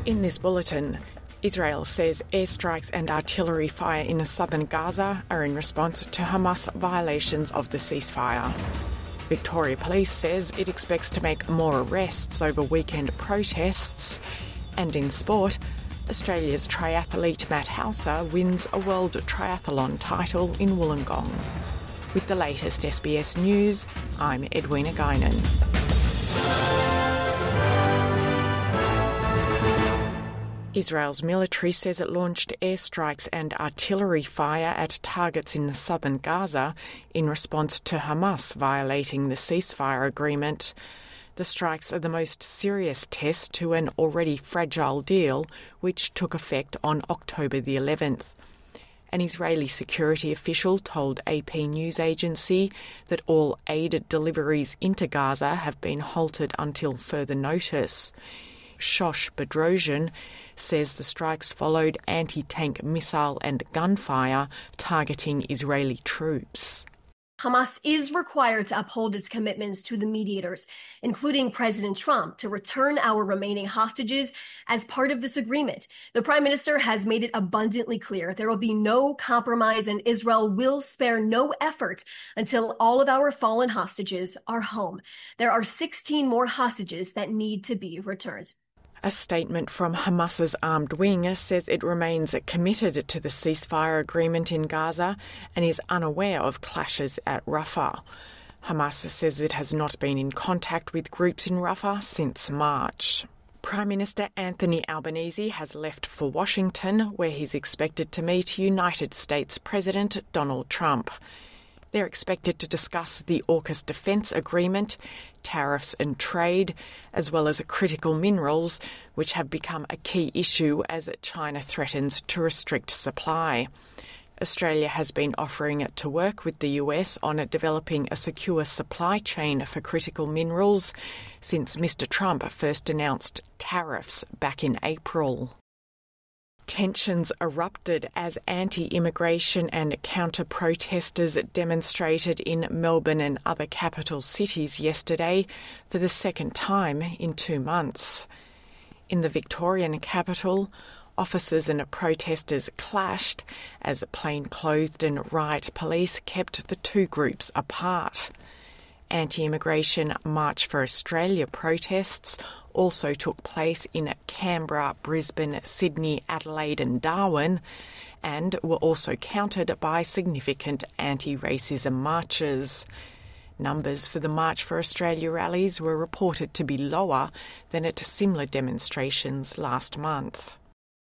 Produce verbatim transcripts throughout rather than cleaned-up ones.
In this bulletin, Israel says airstrikes and artillery fire in southern Gaza are in response to Hamas violations of the ceasefire. Victoria Police says it expects to make more arrests over weekend protests. And in sport, Australia's triathlete Matt Hauser wins a world triathlon title in Wollongong. With the latest S B S News, I'm Edwina Guinan. Israel's military says it launched airstrikes and artillery fire at targets in southern Gaza in response to Hamas violating the ceasefire agreement. The strikes are the most serious test to an already fragile deal, which took effect on October the eleventh. An Israeli security official told A P news agency that all aid deliveries into Gaza have been halted until further notice. Shosh Bedrosian says the strikes followed anti-tank missile and gunfire targeting Israeli troops. Hamas is required to uphold its commitments to the mediators, including President Trump, to return our remaining hostages as part of this agreement. The Prime Minister has made it abundantly clear there will be no compromise and Israel will spare no effort until all of our fallen hostages are home. There are sixteen more hostages that need to be returned. A statement from Hamas's armed wing says it remains committed to the ceasefire agreement in Gaza and is unaware of clashes at Rafah. Hamas says it has not been in contact with groups in Rafah since March. Prime Minister Anthony Albanese has left for Washington, where he's expected to meet United States President Donald Trump. They're expected to discuss the AUKUS defence agreement, tariffs and trade, as well as critical minerals, which have become a key issue as China threatens to restrict supply. Australia has been offering to work with the U S on developing a secure supply chain for critical minerals since Mister Trump first announced tariffs back in April. Tensions erupted as anti-immigration and counter-protesters demonstrated in Melbourne and other capital cities yesterday for the second time in two months. In the Victorian capital, officers and protesters clashed as plainclothed and riot police kept the two groups apart. Anti-immigration March for Australia protests also took place in Canberra, Brisbane, Sydney, Adelaide and Darwin, and were also countered by significant anti-racism marches. Numbers for the March for Australia rallies were reported to be lower than at similar demonstrations last month.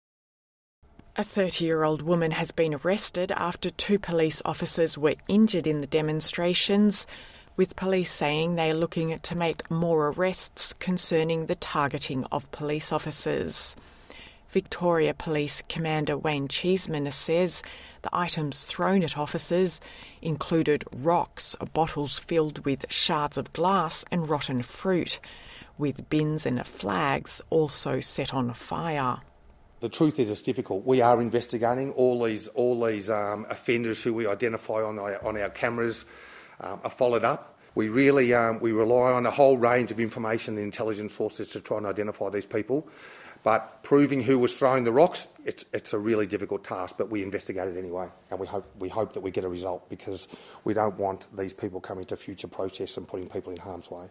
A thirty-year-old woman has been arrested after two police officers were injured in the demonstrations, with police saying they are looking to make more arrests concerning the targeting of police officers. Victoria Police Commander Wayne Cheeseman says the items thrown at officers included rocks, bottles filled with shards of glass and rotten fruit, with bins and flags also set on fire. The truth is, it's difficult. We are investigating all these all these um, offenders who we identify on our, on our cameras um, are followed up. We really um, we rely on a whole range of information and intelligence sources to try and identify these people. But proving who was throwing the rocks, it's it's a really difficult task. But we investigate it anyway, and we hope we hope that we get a result because we don't want these people coming to future protests and putting people in harm's way.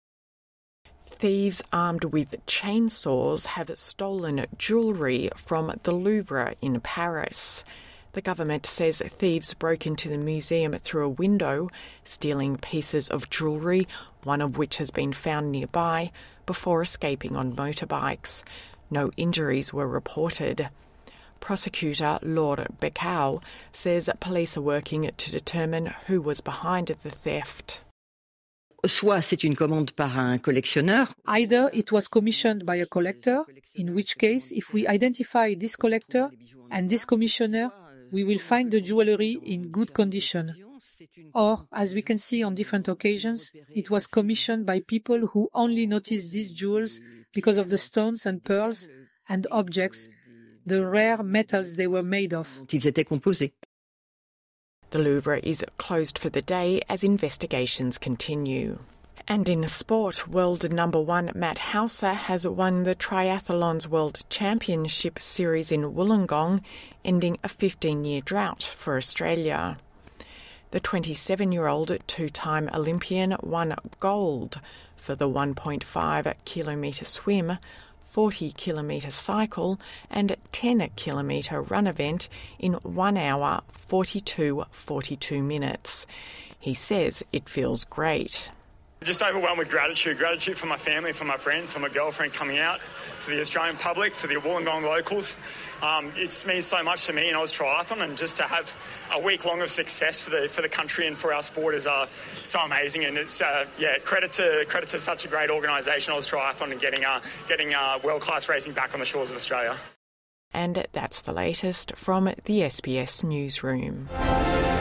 Thieves armed with chainsaws have stolen jewellery from the Louvre in Paris. The government says thieves broke into the museum through a window, stealing pieces of jewellery, one of which has been found nearby, before escaping on motorbikes. No injuries were reported. Prosecutor Laure Becau says police are working to determine who was behind the theft. Soit c'est une commande par un collectionneur. Either it was commissioned by a collector, in which case, if we identify this collector and this commissioner, we will find the jewellery in good condition. Or, as we can see on different occasions, it was commissioned by people who only noticed these jewels because of the stones and pearls and objects, the rare metals they were made of. Ils étaient composés. The Louvre is closed for the day as investigations continue. And in sport, world number one Matt Hauser has won the Triathlon's World Championship Series in Wollongong, ending a fifteen-year drought for Australia. The twenty-seven-year-old two-time Olympian won gold for the one point five kilometre swim, forty kilometre cycle and ten kilometre run event in one hour forty-two forty-two minutes. He says it feels great. Just overwhelmed with gratitude. Gratitude for my family, for my friends, for my girlfriend coming out, for the Australian public, for the Wollongong locals. Um, it means so much to me in Oz Triathlon, and just to have a week long of success for the for the country and for our sport is uh, so amazing. And it's uh, yeah, credit to credit to such a great organisation, Oz Triathlon, and getting uh, getting uh, world class racing back on the shores of Australia. And that's the latest from the S B S Newsroom.